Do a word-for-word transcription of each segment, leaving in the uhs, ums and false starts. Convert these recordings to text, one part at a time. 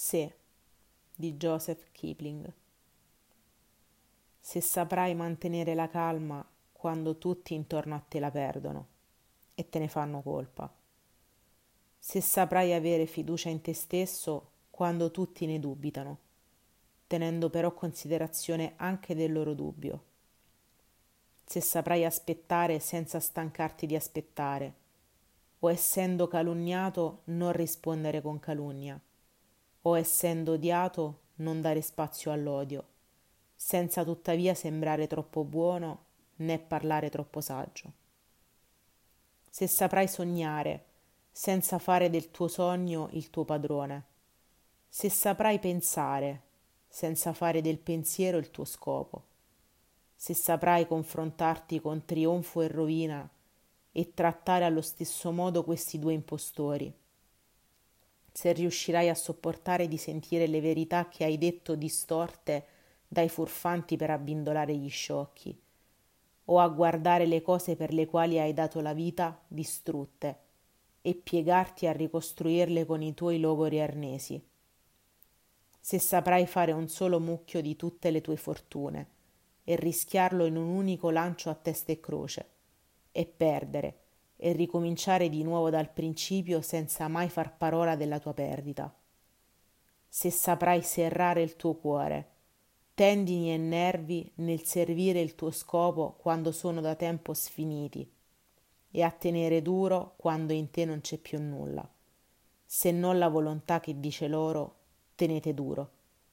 Se di Joseph Kipling. Se saprai mantenere la calma quando tutti intorno a te la perdono e te ne fanno colpa. Se saprai avere fiducia in te stesso quando tutti ne dubitano, tenendo però considerazione anche del loro dubbio. Se saprai aspettare senza stancarti di aspettare, o essendo calunniato non rispondere con calunnia, o essendo odiato non dare spazio all'odio, senza tuttavia sembrare troppo buono né parlare troppo saggio. Se saprai sognare senza fare del tuo sogno il tuo padrone, se saprai pensare senza fare del pensiero il tuo scopo, se saprai confrontarti con trionfo e rovina e trattare allo stesso modo questi due impostori, se riuscirai a sopportare di sentire le verità che hai detto distorte dai furfanti per abbindolare gli sciocchi, o a guardare le cose per le quali hai dato la vita distrutte e piegarti a ricostruirle con i tuoi logori arnesi, se saprai fare un solo mucchio di tutte le tue fortune e rischiarlo in un unico lancio a testa e croce, e perdere, e ricominciare di nuovo dal principio senza mai far parola della tua perdita. Se saprai serrare il tuo cuore, tendini e nervi nel servire il tuo scopo quando sono da tempo sfiniti, e a tenere duro quando in te non c'è più nulla, se non la volontà che dice loro tenete duro.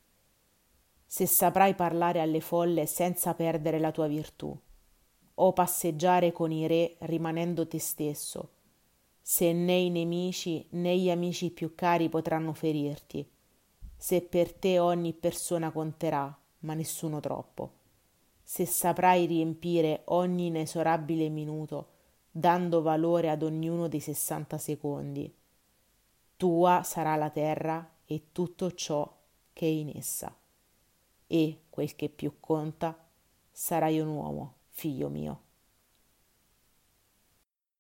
Se saprai parlare alle folle senza perdere la tua virtù, o passeggiare con i re rimanendo te stesso, se né i nemici né gli amici più cari potranno ferirti, se per te ogni persona conterà, ma nessuno troppo, se saprai riempire ogni inesorabile minuto, dando valore ad ognuno dei sessanta secondi, tua sarà la terra e tutto ciò che è in essa, e, quel che più conta, sarai un uomo, figlio mio.